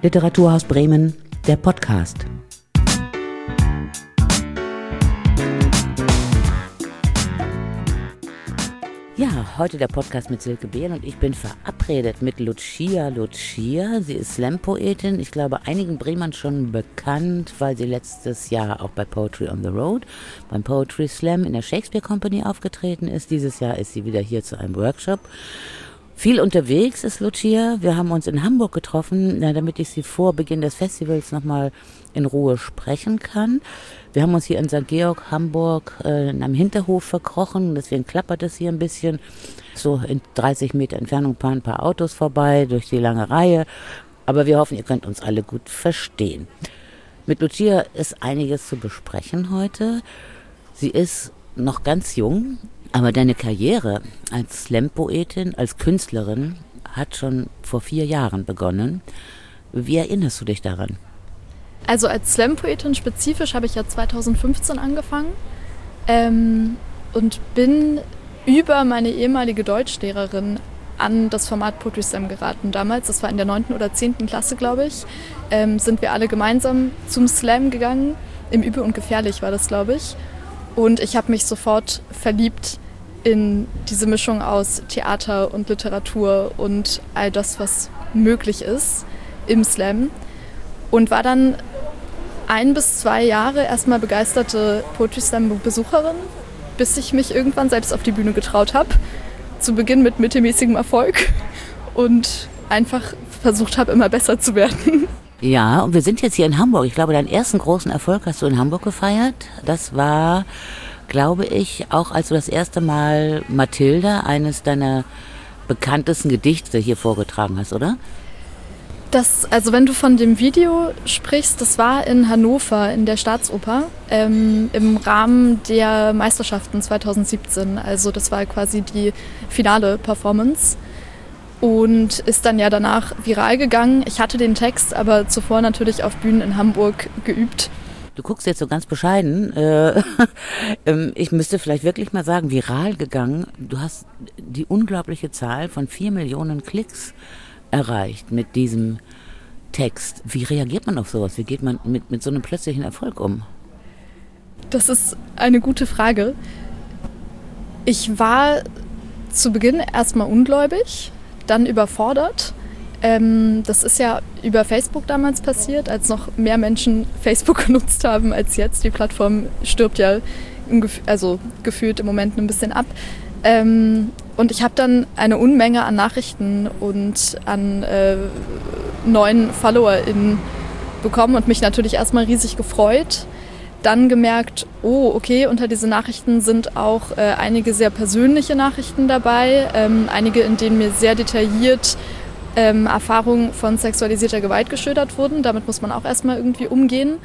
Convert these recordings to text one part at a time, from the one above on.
Literaturhaus Bremen, der Podcast. Ja, heute der Podcast mit Silke Behl und ich bin verabredet mit Lucia Lucia. Sie ist Slam-Poetin, ich glaube einigen Bremern schon bekannt, weil sie letztes Jahr auch bei Poetry on the Road, beim Poetry Slam in der Shakespeare Company aufgetreten ist. Dieses Jahr ist sie wieder hier zu einem Workshop. Viel unterwegs ist Lucia. Wir haben uns in Hamburg getroffen, damit ich sie vor Beginn des Festivals nochmal in Ruhe sprechen kann. Wir haben uns hier in St. Georg, Hamburg, in einem Hinterhof verkrochen. Deswegen klappert es hier ein bisschen. So in 30 Meter Entfernung fahren ein paar Autos vorbei durch die lange Reihe. Aber wir hoffen, ihr könnt uns alle gut verstehen. Mit Lucia ist einiges zu besprechen heute. Sie ist noch ganz jung. Aber deine Karriere als Slam-Poetin, als Künstlerin, hat schon vor 4 Jahren begonnen. Wie erinnerst du dich daran? Also als Slam-Poetin spezifisch habe ich ja 2015 angefangen und bin über meine ehemalige Deutschlehrerin an das Format Poetry Slam geraten. Damals, das war in der 9. oder 10. Klasse, glaube ich, sind wir alle gemeinsam zum Slam gegangen. Im Übel und Gefährlich war das, glaube ich. Und ich habe mich sofort verliebt in diese Mischung aus Theater und Literatur und all das, was möglich ist im Slam. Und war dann 1 bis 2 Jahre erstmal begeisterte Poetry Slam-Besucherin, bis ich mich irgendwann selbst auf die Bühne getraut habe. Zu Beginn mit mittelmäßigem Erfolg und einfach versucht habe, immer besser zu werden. Ja, und wir sind jetzt hier in Hamburg. Ich glaube, deinen ersten großen Erfolg hast du in Hamburg gefeiert. Das war, glaube ich, auch als du das erste Mal Mathilda, eines deiner bekanntesten Gedichte, hier vorgetragen hast, oder? Also wenn du von dem Video sprichst, das war in Hannover in der Staatsoper im Rahmen der Meisterschaften 2017. Also das war quasi die finale Performance und ist dann ja danach viral gegangen. Ich hatte den Text aber zuvor natürlich auf Bühnen in Hamburg geübt. Du guckst jetzt so ganz bescheiden. Ich müsste vielleicht wirklich mal sagen, viral gegangen. Du hast die unglaubliche Zahl von 4 Millionen Klicks erreicht mit diesem Text. Wie reagiert man auf sowas? Wie geht man mit so einem plötzlichen Erfolg um? Das ist eine gute Frage. Ich war zu Beginn erstmal ungläubig, dann überfordert. Das ist ja über Facebook damals passiert, als noch mehr Menschen Facebook genutzt haben als jetzt. Die Plattform stirbt ja gefühlt im Moment ein bisschen ab. Und ich habe dann eine Unmenge an Nachrichten und an neuen FollowerInnen bekommen und mich natürlich erstmal riesig gefreut. Dann gemerkt, oh, okay, unter diesen Nachrichten sind auch einige sehr persönliche Nachrichten dabei, einige, in denen mir sehr detailliert Erfahrungen von sexualisierter Gewalt geschildert wurden. Damit muss man auch erstmal irgendwie umgehen.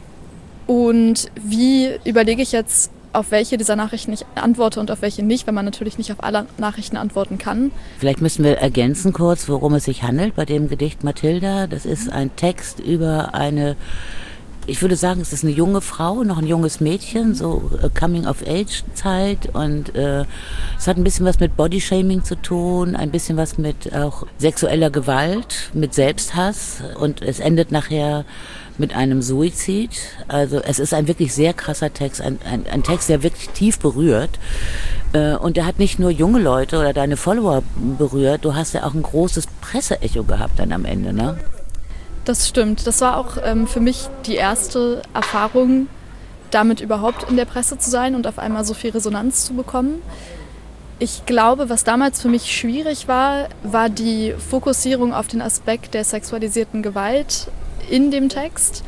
Und wie überlege ich jetzt, auf welche dieser Nachrichten ich antworte und auf welche nicht, wenn man natürlich nicht auf alle Nachrichten antworten kann. Vielleicht müssen wir ergänzen kurz, worum es sich handelt bei dem Gedicht Mathilda. Das ist ein Text über eine, ich würde sagen, es ist eine junge Frau, noch ein junges Mädchen, so Coming-of-Age-Zeit, und es hat ein bisschen was mit Bodyshaming zu tun, ein bisschen was mit auch sexueller Gewalt, mit Selbsthass, und es endet nachher mit einem Suizid. Also es ist ein wirklich sehr krasser Text, ein Text, der wirklich tief berührt. Und der hat nicht nur junge Leute oder deine Follower berührt, du hast ja auch ein großes Presseecho gehabt dann am Ende, ne? Das stimmt. Das war auch für mich die erste Erfahrung, damit überhaupt in der Presse zu sein und auf einmal so viel Resonanz zu bekommen. Ich glaube, was damals für mich schwierig war, war die Fokussierung auf den Aspekt der sexualisierten Gewalt in dem Text,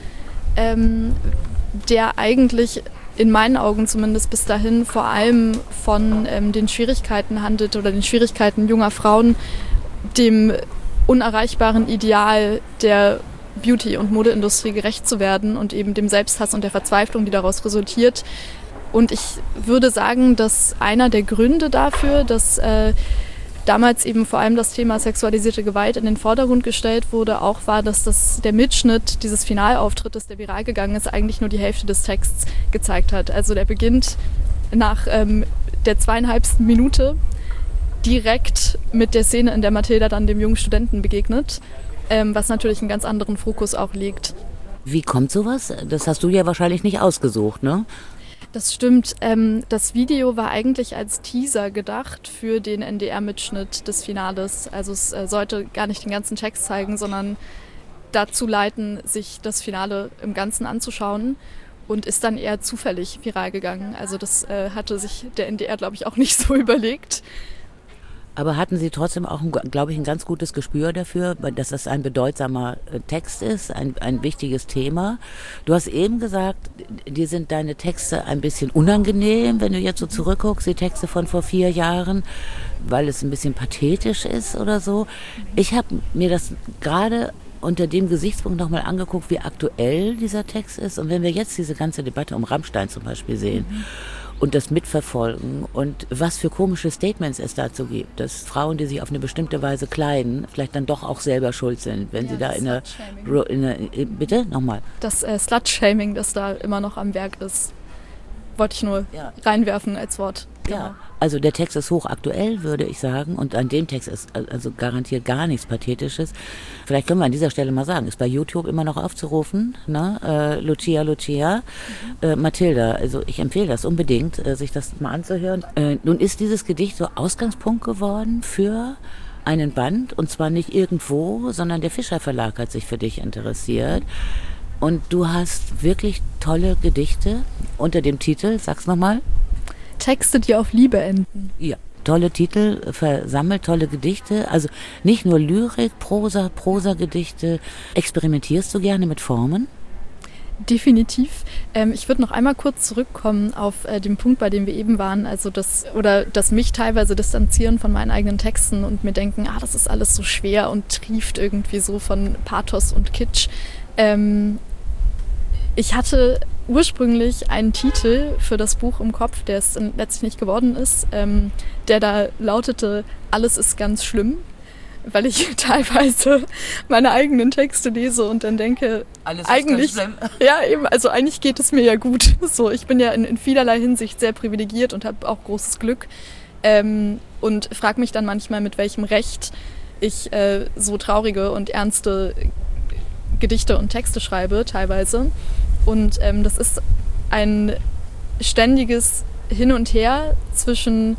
der eigentlich in meinen Augen zumindest bis dahin vor allem von den Schwierigkeiten handelt oder den Schwierigkeiten junger Frauen, dem unerreichbaren Ideal der Beauty- und Modeindustrie gerecht zu werden und eben dem Selbsthass und der Verzweiflung, die daraus resultiert. Und ich würde sagen, dass einer der Gründe dafür, dass damals eben vor allem das Thema sexualisierte Gewalt in den Vordergrund gestellt wurde, auch war, dass der Mitschnitt dieses Finalauftrittes, der viral gegangen ist, eigentlich nur die Hälfte des Texts gezeigt hat. Also der beginnt nach der 2,5. Minute direkt mit der Szene, in der Mathilda dann dem jungen Studenten begegnet. was natürlich einen ganz anderen Fokus auch legt. Wie kommt sowas? Das hast du ja wahrscheinlich nicht ausgesucht, ne? Das stimmt. Das Video war eigentlich als Teaser gedacht für den NDR-Mitschnitt des Finales. Also es sollte gar nicht den ganzen Text zeigen, sondern dazu leiten, sich das Finale im Ganzen anzuschauen, und ist dann eher zufällig viral gegangen. Also das hatte sich der NDR, glaube ich, auch nicht so überlegt. Aber hatten Sie trotzdem auch, glaube ich, ein ganz gutes Gespür dafür, dass das ein bedeutsamer Text ist, ein wichtiges Thema? Du hast eben gesagt, dir sind deine Texte ein bisschen unangenehm, wenn du jetzt so zurückguckst, die Texte von vor 4 Jahren, weil es ein bisschen pathetisch ist oder so. Ich habe mir das gerade unter dem Gesichtspunkt nochmal angeguckt, wie aktuell dieser Text ist. Und wenn wir jetzt diese ganze Debatte um Rammstein zum Beispiel sehen, und das mitverfolgen und was für komische Statements es dazu gibt, dass Frauen, die sich auf eine bestimmte Weise kleiden, vielleicht dann doch auch selber schuld sind, wenn sie da in einer... Bitte? Nochmal. Das Slut-Shaming, das da immer noch am Werk ist, wollte ich nur reinwerfen als Wort. Genau. Ja, also der Text ist hochaktuell, würde ich sagen, und an dem Text ist also garantiert gar nichts Pathetisches. Vielleicht können wir an dieser Stelle mal sagen, ist bei YouTube immer noch aufzurufen, ne? Lucia, Mathilda, also ich empfehle das unbedingt, sich das mal anzuhören. Nun ist dieses Gedicht so Ausgangspunkt geworden für einen Band, und zwar nicht irgendwo, sondern der Fischer Verlag hat sich für dich interessiert. Und du hast wirklich tolle Gedichte unter dem Titel, sag's nochmal. Texte, die auf Liebe enden. Ja, tolle Titel, versammelt tolle Gedichte, also nicht nur Lyrik, Prosa-Gedichte. Experimentierst du gerne mit Formen? Definitiv. Ich würde noch einmal kurz zurückkommen auf den Punkt, bei dem wir eben waren, also das mich teilweise distanzieren von meinen eigenen Texten und mir denken, das ist alles so schwer und trieft irgendwie so von Pathos und Kitsch. Ich hatte ursprünglich einen Titel für das Buch im Kopf, der es letztlich nicht geworden ist, der da lautete, alles ist ganz schlimm, weil ich teilweise meine eigenen Texte lese und dann denke, alles ist eigentlich, ganz schlimm. Ja eben, also eigentlich geht es mir ja gut. So, ich bin ja in vielerlei Hinsicht sehr privilegiert und habe auch großes Glück, und frage mich dann manchmal, mit welchem Recht ich so traurige und ernste Gedichte und Texte schreibe teilweise. Und das ist ein ständiges Hin und Her zwischen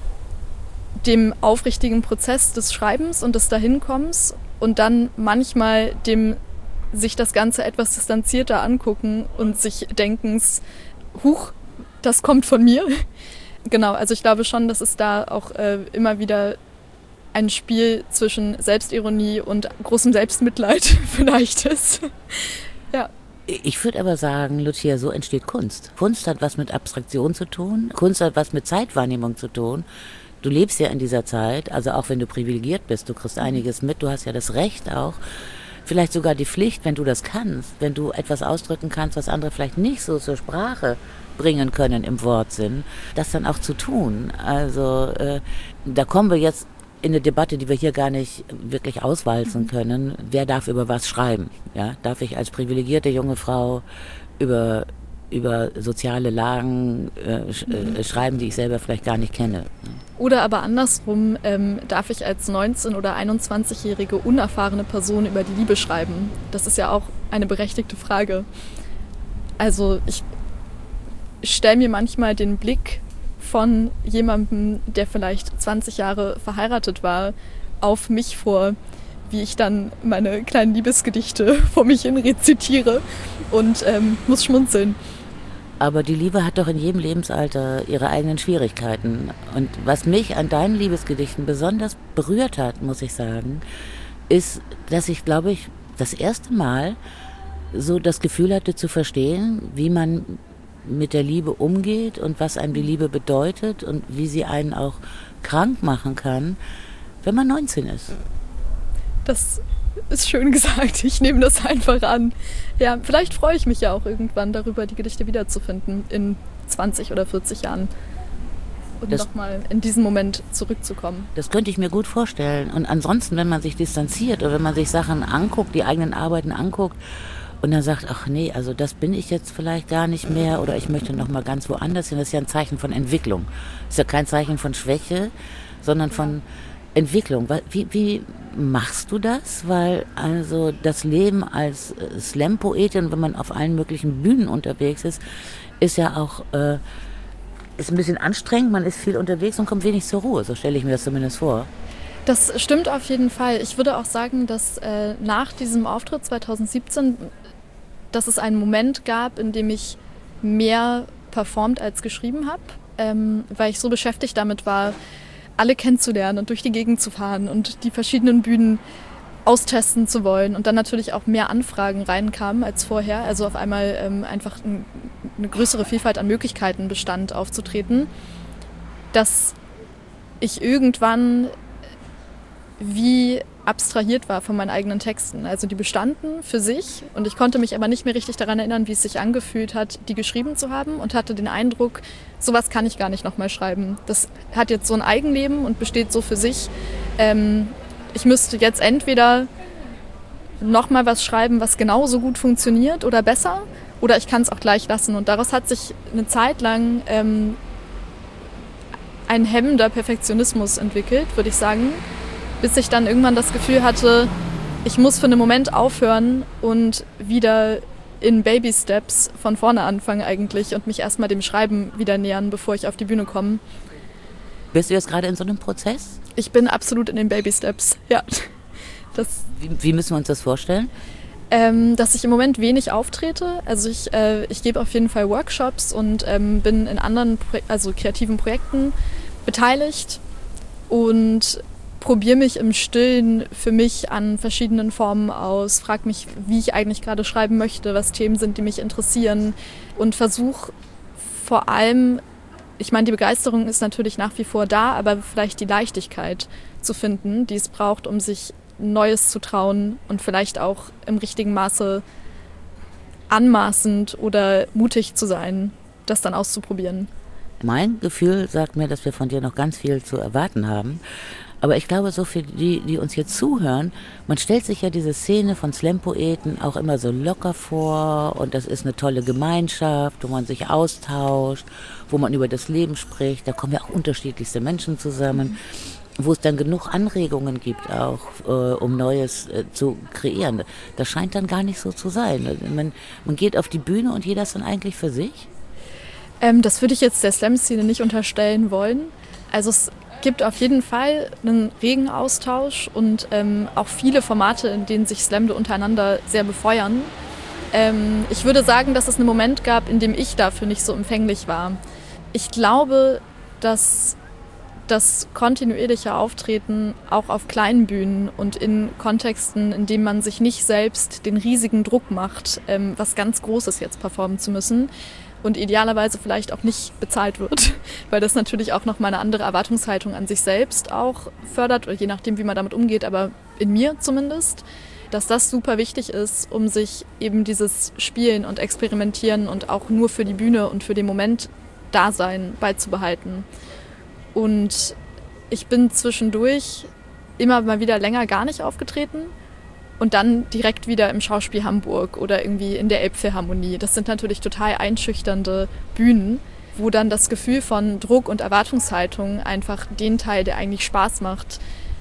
dem aufrichtigen Prozess des Schreibens und des Dahinkommens und dann manchmal dem sich das Ganze etwas distanzierter angucken und sich denkens, huch, das kommt von mir. Genau, also ich glaube schon, dass es da auch immer wieder ein Spiel zwischen Selbstironie und großem Selbstmitleid vielleicht ist. Ja. Ich würde aber sagen, Lucia, so entsteht Kunst. Kunst hat was mit Abstraktion zu tun, Kunst hat was mit Zeitwahrnehmung zu tun. Du lebst ja in dieser Zeit, also auch wenn du privilegiert bist, du kriegst einiges mit, du hast ja das Recht auch, vielleicht sogar die Pflicht, wenn du das kannst, wenn du etwas ausdrücken kannst, was andere vielleicht nicht so zur Sprache bringen können im Wortsinn, das dann auch zu tun. Also da kommen wir jetzt in eine Debatte, die wir hier gar nicht wirklich auswalzen können. Wer darf über was schreiben? Ja? Darf ich als privilegierte junge Frau über soziale Lagen schreiben, die ich selber vielleicht gar nicht kenne? Oder aber andersrum, darf ich als 19- oder 21-jährige unerfahrene Person über die Liebe schreiben? Das ist ja auch eine berechtigte Frage. Also ich stelle mir manchmal den Blick von jemandem, der vielleicht 20 Jahre verheiratet war, auf mich vor, wie ich dann meine kleinen Liebesgedichte vor mich hin rezitiere und muss schmunzeln. Aber die Liebe hat doch in jedem Lebensalter ihre eigenen Schwierigkeiten. Und was mich an deinen Liebesgedichten besonders berührt hat, muss ich sagen, ist, dass ich, glaube ich, das erste Mal so das Gefühl hatte zu verstehen, wie man mit der Liebe umgeht und was einem die Liebe bedeutet und wie sie einen auch krank machen kann, wenn man 19 ist. Das ist schön gesagt. Ich nehme das einfach an. Ja, vielleicht freue ich mich ja auch irgendwann darüber, die Gedichte wiederzufinden in 20 oder 40 Jahren. Und nochmal in diesen Moment zurückzukommen. Das könnte ich mir gut vorstellen. Und ansonsten, wenn man sich distanziert oder wenn man sich Sachen anguckt, die eigenen Arbeiten anguckt, und dann sagt, ach nee, also das bin ich jetzt vielleicht gar nicht mehr oder ich möchte noch mal ganz woanders hin. Das ist ja ein Zeichen von Entwicklung. Das ist ja kein Zeichen von Schwäche, sondern von Entwicklung. Wie machst du das? Weil also das Leben als Slam-Poetin, wenn man auf allen möglichen Bühnen unterwegs ist ja auch ist ein bisschen anstrengend. Man ist viel unterwegs und kommt wenig zur Ruhe. So stelle ich mir das zumindest vor. Das stimmt auf jeden Fall. Ich würde auch sagen, dass nach diesem Auftritt 2017, dass es einen Moment gab, in dem ich mehr performt als geschrieben habe, weil ich so beschäftigt damit war, alle kennenzulernen und durch die Gegend zu fahren und die verschiedenen Bühnen austesten zu wollen und dann natürlich auch mehr Anfragen reinkamen als vorher, also auf einmal einfach eine größere Vielfalt an Möglichkeiten bestand, aufzutreten, dass ich irgendwann wie abstrahiert war von meinen eigenen Texten. Also die bestanden für sich und ich konnte mich aber nicht mehr richtig daran erinnern, wie es sich angefühlt hat, die geschrieben zu haben und hatte den Eindruck, sowas kann ich gar nicht nochmal schreiben. Das hat jetzt so ein Eigenleben und besteht so für sich. Ich müsste jetzt entweder nochmal was schreiben, was genauso gut funktioniert oder besser, oder ich kann es auch gleich lassen. Und daraus hat sich eine Zeit lang ein hemmender Perfektionismus entwickelt, würde ich sagen, bis ich dann irgendwann das Gefühl hatte, ich muss für einen Moment aufhören und wieder in Baby-Steps von vorne anfangen eigentlich und mich erstmal dem Schreiben wieder nähern, bevor ich auf die Bühne komme. Bist du jetzt gerade in so einem Prozess? Ich bin absolut in den Baby-Steps, ja. Wie müssen wir uns das vorstellen? Dass ich im Moment wenig auftrete. Also ich gebe auf jeden Fall Workshops und bin in anderen kreativen Projekten beteiligt und probiere mich im Stillen für mich an verschiedenen Formen aus, frage mich, wie ich eigentlich gerade schreiben möchte, was Themen sind, die mich interessieren und versuche vor allem, ich meine, die Begeisterung ist natürlich nach wie vor da, aber vielleicht die Leichtigkeit zu finden, die es braucht, um sich Neues zu trauen und vielleicht auch im richtigen Maße anmaßend oder mutig zu sein, das dann auszuprobieren. Mein Gefühl sagt mir, dass wir von dir noch ganz viel zu erwarten haben. Aber ich glaube, so für die uns hier zuhören, man stellt sich ja diese Szene von Slam-Poeten auch immer so locker vor und das ist eine tolle Gemeinschaft, wo man sich austauscht, wo man über das Leben spricht. Da kommen ja auch unterschiedlichste Menschen zusammen, wo es dann genug Anregungen gibt auch, um Neues zu kreieren. Das scheint dann gar nicht so zu sein. Man geht auf die Bühne und jeder ist dann eigentlich für sich? Das würde ich jetzt der Slam-Szene nicht unterstellen wollen. Also es gibt auf jeden Fall einen regen Austausch und auch viele Formate, in denen sich Slamde untereinander sehr befeuern. Ich würde sagen, dass es einen Moment gab, in dem ich dafür nicht so empfänglich war. Ich glaube, dass das kontinuierliche Auftreten auch auf kleinen Bühnen und in Kontexten, in denen man sich nicht selbst den riesigen Druck macht, was ganz Großes jetzt performen zu müssen, und idealerweise vielleicht auch nicht bezahlt wird, weil das natürlich auch nochmal eine andere Erwartungshaltung an sich selbst auch fördert, oder je nachdem, wie man damit umgeht, aber in mir zumindest, dass das super wichtig ist, um sich eben dieses Spielen und Experimentieren und auch nur für die Bühne und für den Moment Dasein beizubehalten. Und ich bin zwischendurch immer mal wieder länger gar nicht aufgetreten, und dann direkt wieder im Schauspiel Hamburg oder irgendwie in der Elbphilharmonie. Das sind natürlich total einschüchternde Bühnen, wo dann das Gefühl von Druck und Erwartungshaltung einfach den Teil, der eigentlich Spaß macht,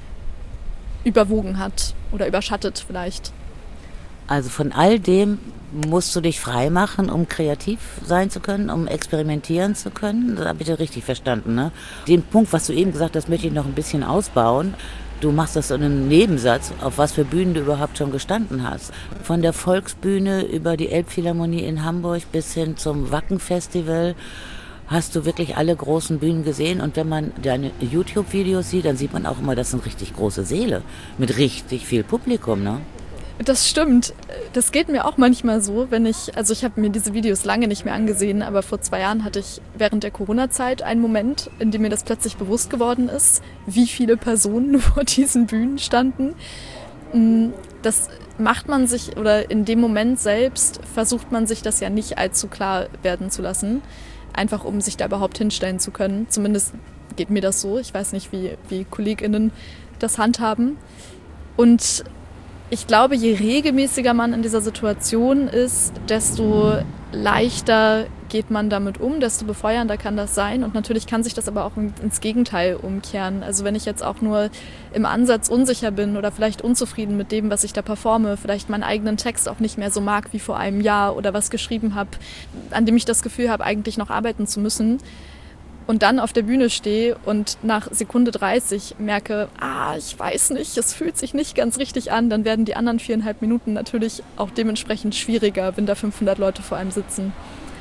überwogen hat oder überschattet vielleicht. Also von all dem musst du dich frei machen, um kreativ sein zu können, um experimentieren zu können. Das habe ich ja richtig verstanden, ne? Den Punkt, was du eben gesagt hast, möchte ich noch ein bisschen ausbauen. Du machst das so in einem Nebensatz, auf was für Bühnen du überhaupt schon gestanden hast. Von der Volksbühne über die Elbphilharmonie in Hamburg bis hin zum Wacken-Festival hast du wirklich alle großen Bühnen gesehen. Und wenn man deine YouTube-Videos sieht, dann sieht man auch immer, das sind richtig große Säle mit richtig viel Publikum, ne? Das stimmt. Das geht mir auch manchmal so, ich habe mir diese Videos lange nicht mehr angesehen, aber vor 2 Jahren hatte ich während der Corona-Zeit einen Moment, in dem mir das plötzlich bewusst geworden ist, wie viele Personen vor diesen Bühnen standen. Das macht man sich, oder in dem Moment selbst versucht man sich das ja nicht allzu klar werden zu lassen, einfach um sich da überhaupt hinstellen zu können. Zumindest geht mir das so. Ich weiß nicht, wie KollegInnen das handhaben. Und Ich glaube, je regelmäßiger man in dieser Situation ist, desto leichter geht man damit um, desto befeuernder kann das sein. Und natürlich kann sich das aber auch ins Gegenteil umkehren. Also wenn ich jetzt auch nur im Ansatz unsicher bin oder vielleicht unzufrieden mit dem, was ich da performe, vielleicht meinen eigenen Text auch nicht mehr so mag wie vor einem Jahr oder was geschrieben habe, an dem ich das Gefühl habe, eigentlich noch arbeiten zu müssen, und dann auf der Bühne stehe und nach Sekunde 30 merke, ich weiß nicht, es fühlt sich nicht ganz richtig an, dann werden die anderen 4,5 Minuten natürlich auch dementsprechend schwieriger, wenn da 500 Leute vor einem sitzen.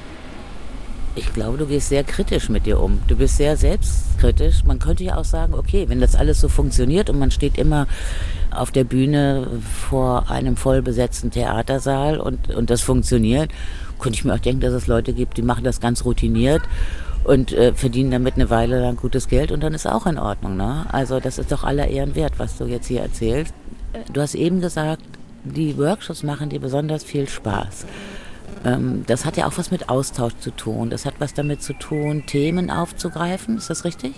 Ich glaube, du gehst sehr kritisch mit dir um. Du bist sehr selbstkritisch. Man könnte ja auch sagen, okay, wenn das alles so funktioniert und man steht immer auf der Bühne vor einem vollbesetzten Theatersaal und das funktioniert, könnte ich mir auch denken, dass es Leute gibt, die machen das ganz routiniert und verdienen damit eine Weile lang gutes Geld und dann ist auch in Ordnung. Ne? Also das ist doch aller Ehren wert, was du jetzt hier erzählst. Du hast eben gesagt, die Workshops machen dir besonders viel Spaß. Das hat ja auch was mit Austausch zu tun. Das hat was damit zu tun, Themen aufzugreifen. Ist das richtig?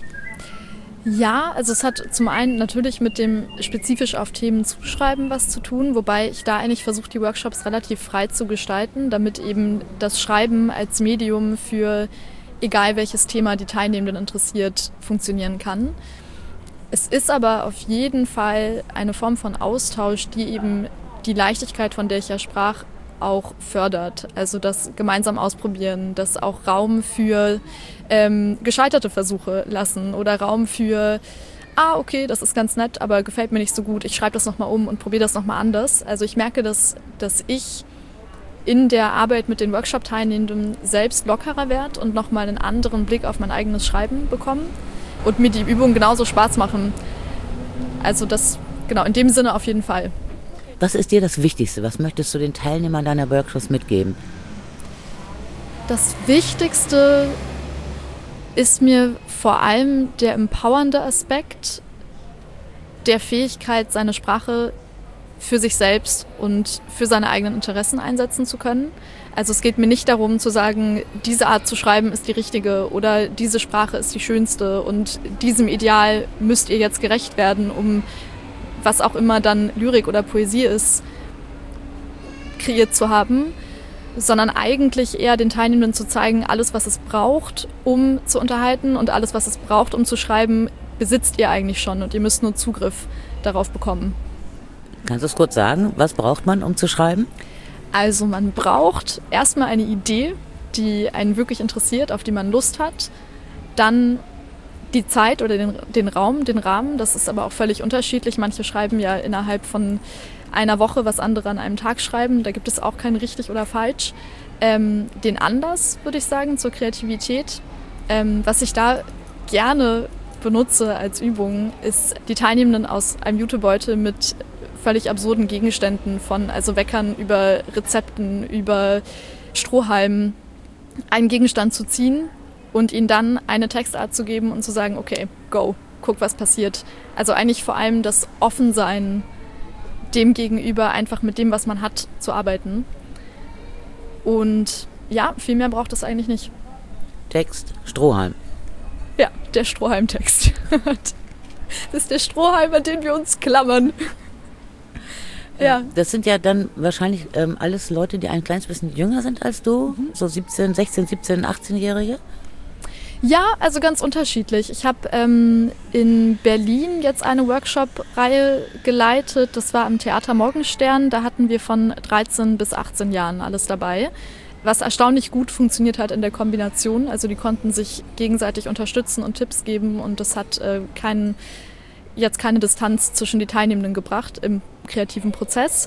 Ja, also es hat zum einen natürlich mit dem spezifisch auf Themen zuschreiben was zu tun, wobei ich da eigentlich versuche, die Workshops relativ frei zu gestalten, damit eben das Schreiben als Medium für egal welches Thema die Teilnehmenden interessiert, funktionieren kann. Es ist aber auf jeden Fall eine Form von Austausch, die eben die Leichtigkeit, von der ich ja sprach, auch fördert. Also das gemeinsam ausprobieren, das auch Raum für gescheiterte Versuche lassen oder Raum für, okay, das ist ganz nett, aber gefällt mir nicht so gut, ich schreibe das nochmal um und probiere das nochmal anders. Also ich merke, dass ich in der Arbeit mit den Workshop-Teilnehmenden selbst lockerer werde und nochmal einen anderen Blick auf mein eigenes Schreiben bekomme und mir die Übungen genauso Spaß machen. Also das, genau, in dem Sinne auf jeden Fall. Was ist dir das Wichtigste? Was möchtest du den Teilnehmern deiner Workshops mitgeben? Das Wichtigste ist mir vor allem der empowernde Aspekt der Fähigkeit, seine Sprache für sich selbst und für seine eigenen Interessen einsetzen zu können. Also es geht mir nicht darum zu sagen, diese Art zu schreiben ist die richtige oder diese Sprache ist die schönste und diesem Ideal müsst ihr jetzt gerecht werden, um was auch immer dann Lyrik oder Poesie ist, kreiert zu haben, sondern eigentlich eher den Teilnehmenden zu zeigen, alles, was es braucht, um zu unterhalten und alles, was es braucht, um zu schreiben, besitzt ihr eigentlich schon und ihr müsst nur Zugriff darauf bekommen. Kannst du es kurz sagen, was braucht man, um zu schreiben? Also man braucht erstmal eine Idee, die einen wirklich interessiert, auf die man Lust hat, dann die Zeit oder den Raum, den Rahmen, das ist aber auch völlig unterschiedlich. Manche schreiben ja innerhalb von einer Woche, was andere an einem Tag schreiben. Da gibt es auch kein richtig oder falsch. Den Anlass, würde ich sagen, zur Kreativität. Was ich da gerne benutze als Übung, ist die Teilnehmenden aus einem Jutebeutel mit völlig absurden Gegenständen also Weckern über Rezepten, über Strohhalmen, einen Gegenstand zu ziehen und ihnen dann eine Textart zu geben und zu sagen, okay, go, guck, was passiert. Also eigentlich vor allem das Offensein dem gegenüber, einfach mit dem, was man hat, zu arbeiten. Und ja, viel mehr braucht es eigentlich nicht. Text, Strohhalm. Ja, der Strohhalmtext. Das ist der Strohhalm, an den wir uns klammern. Ja. Das sind ja dann wahrscheinlich alles Leute, die ein kleines bisschen jünger sind als du, so 16, 17, 18-Jährige? Ja, also ganz unterschiedlich. Ich habe in Berlin jetzt eine Workshop-Reihe geleitet. Das war am Theater Morgenstern. Da hatten wir von 13 bis 18 Jahren alles dabei. Was erstaunlich gut funktioniert hat in der Kombination. Also die konnten sich gegenseitig unterstützen und Tipps geben und das hat keine Distanz zwischen die Teilnehmenden gebracht im kreativen Prozess.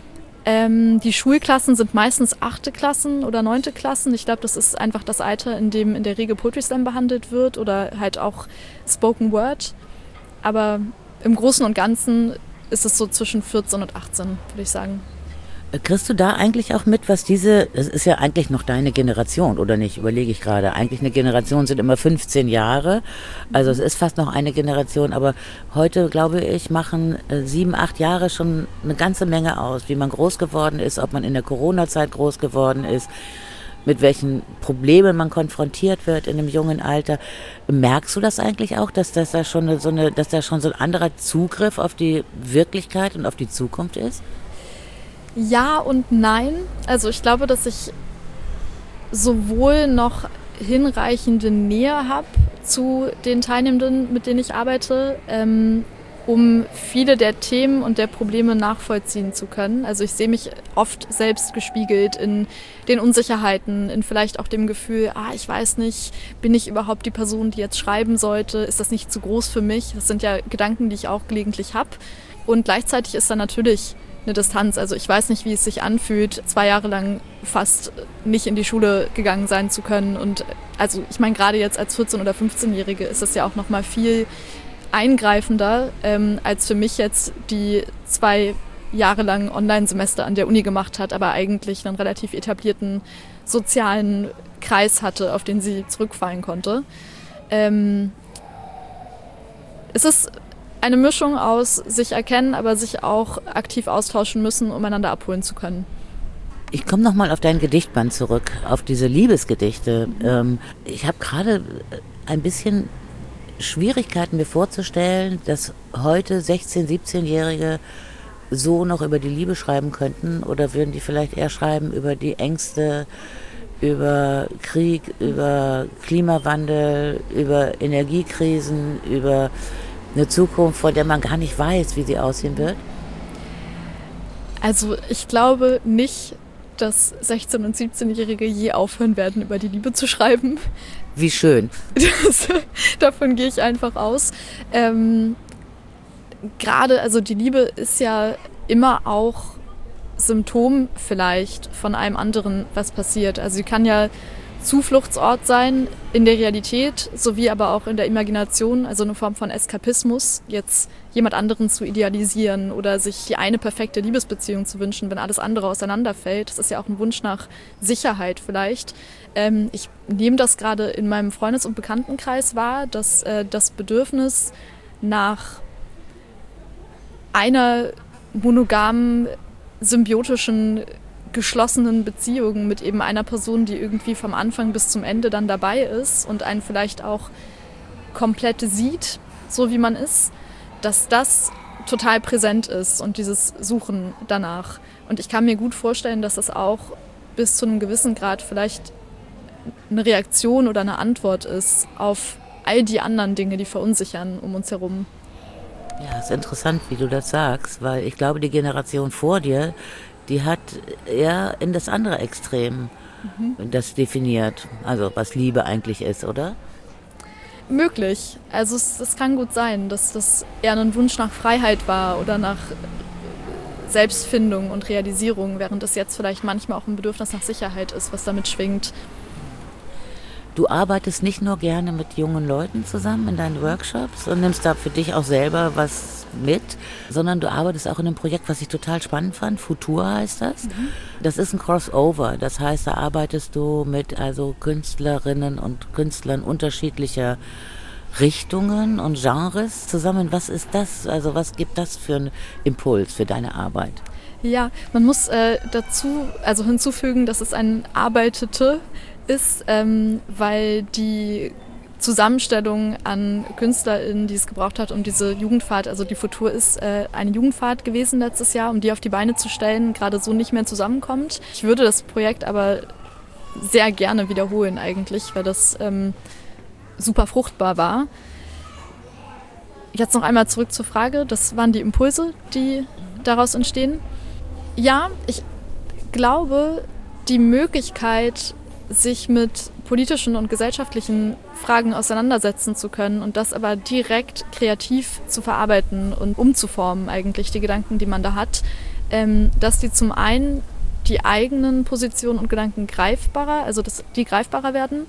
Die Schulklassen sind meistens 8. Klassen oder 9. Klassen. Ich glaube, das ist einfach das Alter, in dem in der Regel Poetry Slam behandelt wird oder halt auch Spoken Word. Aber im Großen und Ganzen ist es so zwischen 14 und 18, würde ich sagen. Kriegst du da eigentlich auch mit, das ist ja eigentlich noch deine Generation, oder nicht? Überlege ich gerade. Eigentlich eine Generation sind immer 15 Jahre. Also es ist fast noch eine Generation, aber heute, glaube ich, machen 7, 8 Jahre schon eine ganze Menge aus, wie man groß geworden ist, ob man in der Corona-Zeit groß geworden ist. mit welchen Problemen man konfrontiert wird in einem jungen Alter. Merkst du das eigentlich auch, dass da schon so ein anderer Zugriff auf die Wirklichkeit und auf die Zukunft ist? Ja und nein. Also ich glaube, dass ich sowohl noch hinreichende Nähe habe zu den Teilnehmenden, mit denen ich arbeite, um viele der Themen und der Probleme nachvollziehen zu können. Also ich sehe mich oft selbst gespiegelt in den Unsicherheiten, in vielleicht auch dem Gefühl, ich weiß nicht, bin ich überhaupt die Person, die jetzt schreiben sollte? Ist das nicht zu groß für mich? Das sind ja Gedanken, die ich auch gelegentlich habe. Und gleichzeitig ist da natürlich eine Distanz. Also ich weiß nicht, wie es sich anfühlt, 2 Jahre lang fast nicht in die Schule gegangen sein zu können. Und also ich meine, gerade jetzt als 14- oder 15-Jährige ist das ja auch noch mal viel eingreifender, als für mich jetzt, die 2 Jahre lang Online-Semester an der Uni gemacht hat, aber eigentlich einen relativ etablierten sozialen Kreis hatte, auf den sie zurückfallen konnte. Es ist eine Mischung aus sich erkennen, aber sich auch aktiv austauschen müssen, um einander abholen zu können. Ich komme nochmal auf dein Gedichtband zurück, auf diese Liebesgedichte. Ich habe gerade ein bisschen Schwierigkeiten mir vorzustellen, dass heute 16-, 17-Jährige so noch über die Liebe schreiben könnten, oder würden die vielleicht eher schreiben über die Ängste, über Krieg, über Klimawandel, über Energiekrisen, über eine Zukunft, von der man gar nicht weiß, wie sie aussehen wird? Also ich glaube nicht, dass 16- und 17-Jährige je aufhören werden, über die Liebe zu schreiben. Wie schön. Davon gehe ich einfach aus. Gerade, also die Liebe ist ja immer auch Symptom vielleicht von einem anderen, was passiert. Also sie kann ja Zufluchtsort sein in der Realität, sowie aber auch in der Imagination, also eine Form von Eskapismus, jetzt jemand anderen zu idealisieren oder sich die eine perfekte Liebesbeziehung zu wünschen, wenn alles andere auseinanderfällt. Das ist ja auch ein Wunsch nach Sicherheit vielleicht. Ich nehme das gerade in meinem Freundes- und Bekanntenkreis wahr, dass das Bedürfnis nach einer monogamen, symbiotischen, geschlossenen Beziehungen mit eben einer Person, die irgendwie vom Anfang bis zum Ende dann dabei ist und einen vielleicht auch komplett sieht, so wie man ist, dass das total präsent ist und dieses Suchen danach. Und ich kann mir gut vorstellen, dass das auch bis zu einem gewissen Grad vielleicht eine Reaktion oder eine Antwort ist auf all die anderen Dinge, die verunsichern um uns herum. Ja, ist interessant, wie du das sagst, weil ich glaube, die Generation vor dir, die hat eher in das andere Extrem das definiert, also was Liebe eigentlich ist, oder? Möglich. Also es kann gut sein, dass das eher ein Wunsch nach Freiheit war oder nach Selbstfindung und Realisierung, während es jetzt vielleicht manchmal auch ein Bedürfnis nach Sicherheit ist, was damit schwingt. Du arbeitest nicht nur gerne mit jungen Leuten zusammen in deinen Workshops und nimmst da für dich auch selber was mit, sondern du arbeitest auch in einem Projekt, was ich total spannend fand. Futur heißt das. Das ist ein Crossover. Das heißt, da arbeitest du mit Künstlerinnen und Künstlern unterschiedlicher Richtungen und Genres zusammen. Was ist das? Also was gibt das für einen Impuls für deine Arbeit? Ja, man muss hinzufügen, dass es ein Arbeitete ist, weil die Zusammenstellung an KünstlerInnen, die es gebraucht hat, um diese Jugendfahrt, also die Futur ist eine Jugendfahrt gewesen letztes Jahr, um die auf die Beine zu stellen, gerade so nicht mehr zusammenkommt. Ich würde das Projekt aber sehr gerne wiederholen eigentlich, weil das super fruchtbar war. Jetzt noch einmal zurück zur Frage, das waren die Impulse, die daraus entstehen. Ja, ich glaube, die Möglichkeit, sich mit politischen und gesellschaftlichen Fragen auseinandersetzen zu können und das aber direkt kreativ zu verarbeiten und umzuformen eigentlich, die Gedanken, die man da hat, dass die zum einen die eigenen Positionen und Gedanken greifbarer, also dass die greifbarer werden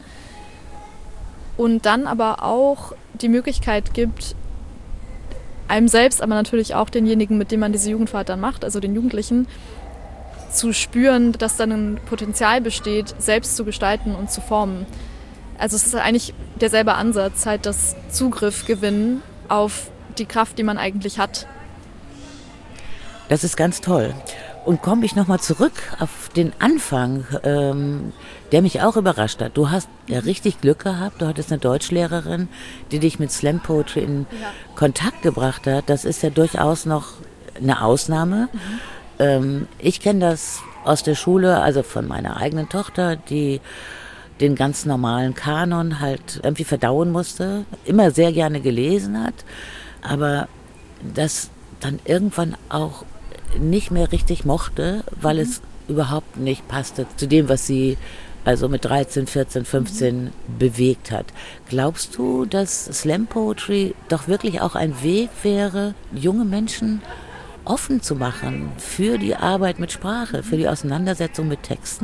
und dann aber auch die Möglichkeit gibt, einem selbst, aber natürlich auch denjenigen, mit dem man diese Jugendfahrt dann macht, also den Jugendlichen, zu spüren, dass dann ein Potenzial besteht, selbst zu gestalten und zu formen. Also es ist eigentlich derselbe Ansatz, halt das Zugriff gewinnen auf die Kraft, die man eigentlich hat. Das ist ganz toll. Und komme ich nochmal zurück auf den Anfang, der mich auch überrascht hat. Du hast ja richtig Glück gehabt. Du hattest eine Deutschlehrerin, die dich mit Slam Poetry in Kontakt gebracht hat. Das ist ja durchaus noch eine Ausnahme. Ich kenne das aus der Schule, also von meiner eigenen Tochter, die den ganz normalen Kanon halt irgendwie verdauen musste, immer sehr gerne gelesen hat, aber das dann irgendwann auch nicht mehr richtig mochte, weil es überhaupt nicht passte zu dem, was sie also mit 13, 14, 15 bewegt hat. Glaubst du, dass Slam Poetry doch wirklich auch ein Weg wäre, junge Menschen offen zu machen für die Arbeit mit Sprache, für die Auseinandersetzung mit Texten?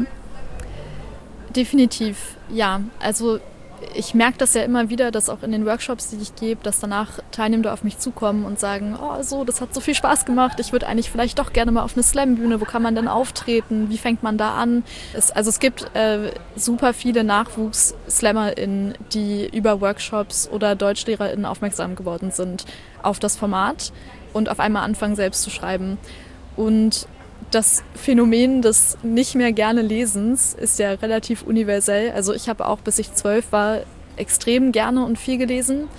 Definitiv, ja. Also ich merke das ja immer wieder, dass auch in den Workshops, die ich gebe, dass danach Teilnehmende auf mich zukommen und sagen, oh, so, das hat so viel Spaß gemacht, ich würde eigentlich vielleicht doch gerne mal auf eine Slam-Bühne, wo kann man denn auftreten, wie fängt man da an? Es gibt super viele Nachwuchs-SlammerInnen, die über Workshops oder DeutschlehrerInnen aufmerksam geworden sind auf das Format und auf einmal anfangen, selbst zu schreiben. Und das Phänomen des nicht mehr gerne Lesens ist ja relativ universell. Also ich habe auch, bis ich 12 war, extrem gerne und viel gelesen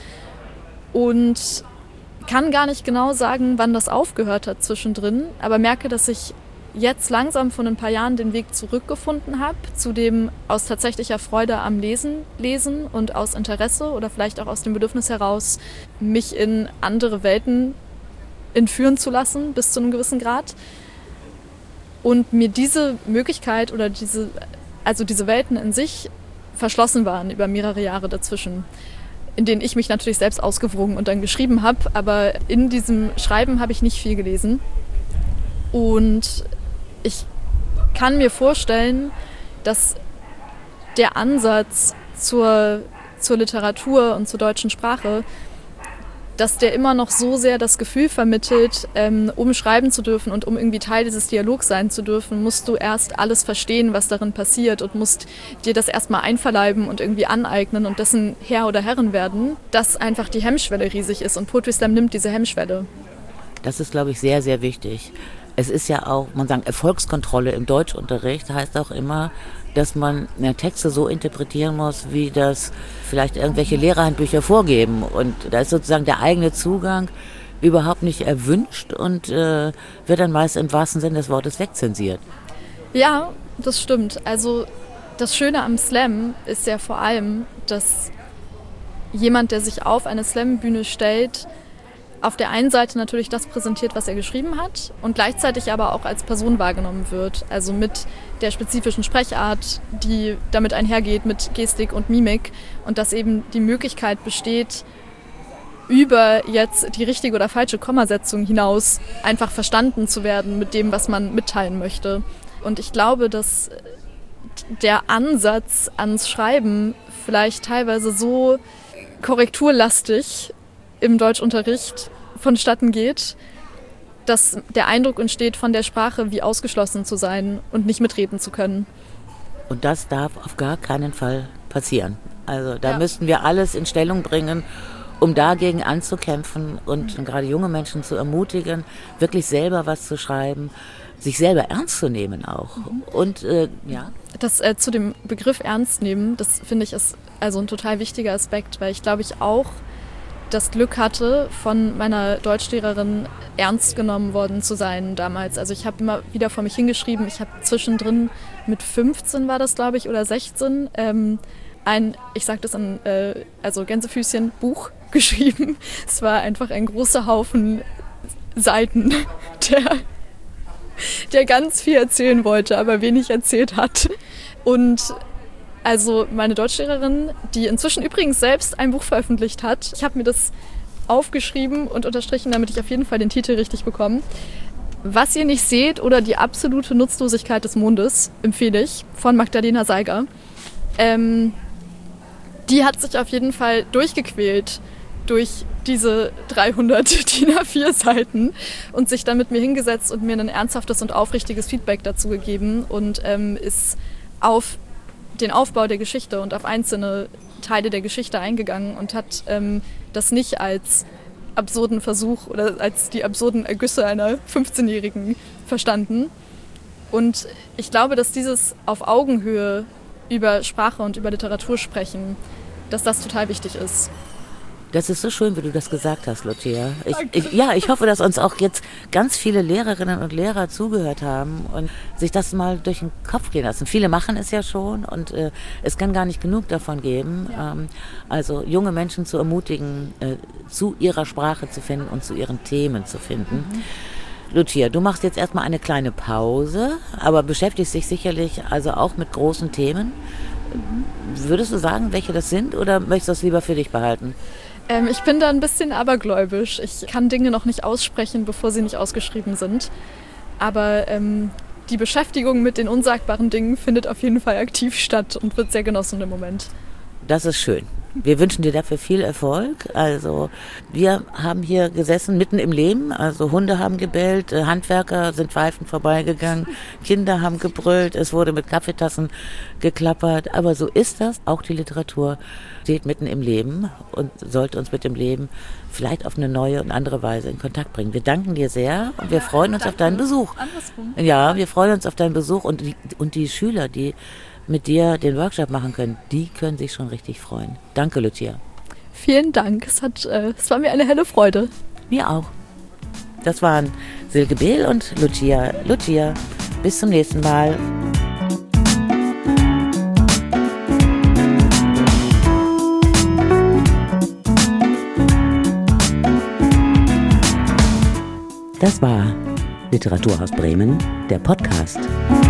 und kann gar nicht genau sagen, wann das aufgehört hat zwischendrin, aber merke, dass ich jetzt langsam vor ein paar Jahren den Weg zurückgefunden habe, zu dem aus tatsächlicher Freude am Lesen und aus Interesse oder vielleicht auch aus dem Bedürfnis heraus, mich in andere Welten entführen zu lassen, bis zu einem gewissen Grad. Und mir diese Möglichkeit oder diese Welten in sich verschlossen waren über mehrere Jahre dazwischen, in denen ich mich natürlich selbst ausgewrungen und dann geschrieben habe, aber in diesem Schreiben habe ich nicht viel gelesen. Und ich kann mir vorstellen, dass der Ansatz zur Literatur und zur deutschen Sprache, dass der immer noch so sehr das Gefühl vermittelt, um schreiben zu dürfen und um irgendwie Teil dieses Dialogs sein zu dürfen, musst du erst alles verstehen, was darin passiert und musst dir das erstmal einverleiben und irgendwie aneignen und dessen Herr oder Herrin werden, dass einfach die Hemmschwelle riesig ist und Poetry Slam nimmt diese Hemmschwelle. Das ist, glaube ich, sehr, sehr wichtig. Es ist ja auch, man sagt, Erfolgskontrolle im Deutschunterricht heißt auch immer, dass man Texte so interpretieren muss, wie das vielleicht irgendwelche Lehrerhandbücher vorgeben. Und da ist sozusagen der eigene Zugang überhaupt nicht erwünscht und wird dann meist im wahrsten Sinne des Wortes wegzensiert. Ja, das stimmt. Also das Schöne am Slam ist ja vor allem, dass jemand, der sich auf eine Slam-Bühne stellt, auf der einen Seite natürlich das präsentiert, was er geschrieben hat und gleichzeitig aber auch als Person wahrgenommen wird. Also mit der spezifischen Sprechart, die damit einhergeht, mit Gestik und Mimik und dass eben die Möglichkeit besteht, über jetzt die richtige oder falsche Kommasetzung hinaus einfach verstanden zu werden mit dem, was man mitteilen möchte. Und ich glaube, dass der Ansatz ans Schreiben vielleicht teilweise so korrekturlastig im Deutschunterricht vonstatten geht, dass der Eindruck entsteht, von der Sprache wie ausgeschlossen zu sein und nicht mitreden zu können. Und das darf auf gar keinen Fall passieren. Also da müssten wir alles in Stellung bringen, um dagegen anzukämpfen und gerade junge Menschen zu ermutigen, wirklich selber was zu schreiben, sich selber ernst zu nehmen auch. Und Das zu dem Begriff ernst nehmen, das finde ich ist also ein total wichtiger Aspekt, weil ich glaube ich auch das Glück hatte, von meiner Deutschlehrerin ernst genommen worden zu sein damals. Also ich habe immer wieder vor mich hingeschrieben, ich habe zwischendrin mit 15 war das, glaube ich, oder 16, ich sage das also Gänsefüßchen, Buch geschrieben. Es war einfach ein großer Haufen Seiten, der ganz viel erzählen wollte, aber wenig erzählt hat. Und also meine Deutschlehrerin, die inzwischen übrigens selbst ein Buch veröffentlicht hat, ich habe mir das aufgeschrieben und unterstrichen, damit ich auf jeden Fall den Titel richtig bekomme. Was ihr nicht seht oder die absolute Nutzlosigkeit des Mondes, empfehle ich, von Magdalena Seiger. Die hat sich auf jeden Fall durchgequält durch diese 300 DIN A4 Seiten und sich dann mit mir hingesetzt und mir ein ernsthaftes und aufrichtiges Feedback dazu gegeben und ist auf den Aufbau der Geschichte und auf einzelne Teile der Geschichte eingegangen und hat das nicht als absurden Versuch oder als die absurden Ergüsse einer 15-Jährigen verstanden. Und ich glaube, dass dieses auf Augenhöhe über Sprache und über Literatur sprechen, dass das total wichtig ist. Das ist so schön, wie du das gesagt hast, Lucia. Ich hoffe, dass uns auch jetzt ganz viele Lehrerinnen und Lehrer zugehört haben und sich das mal durch den Kopf gehen lassen. Viele machen es ja schon und es kann gar nicht genug davon geben. Ja. Also junge Menschen zu ermutigen, zu ihrer Sprache zu finden und zu ihren Themen zu finden. Lucia, du machst jetzt erstmal eine kleine Pause, aber beschäftigst dich sicherlich also auch mit großen Themen. Würdest du sagen, welche das sind oder möchtest du das lieber für dich behalten? Ich bin da ein bisschen abergläubisch. Ich kann Dinge noch nicht aussprechen, bevor sie nicht ausgeschrieben sind. Aber die Beschäftigung mit den unsagbaren Dingen findet auf jeden Fall aktiv statt und wird sehr genossen im Moment. Das ist schön. Wir wünschen dir dafür viel Erfolg. Also wir haben hier gesessen, mitten im Leben. Also Hunde haben gebellt, Handwerker sind pfeifend vorbeigegangen, Kinder haben gebrüllt, es wurde mit Kaffeetassen geklappert. Aber so ist das. Auch die Literatur steht mitten im Leben und sollte uns mit dem Leben vielleicht auf eine neue und andere Weise in Kontakt bringen. Wir danken dir sehr und wir freuen uns auf deinen Besuch. Andersrum. Ja, wir freuen uns auf deinen Besuch und die Schüler, die mit dir den Workshop machen können, die können sich schon richtig freuen. Danke, Lucia. Vielen Dank. Es war mir eine helle Freude. Mir auch. Das waren Silke Behl und Lucia. Lucia, bis zum nächsten Mal. Das war Literaturhaus Bremen, der Podcast.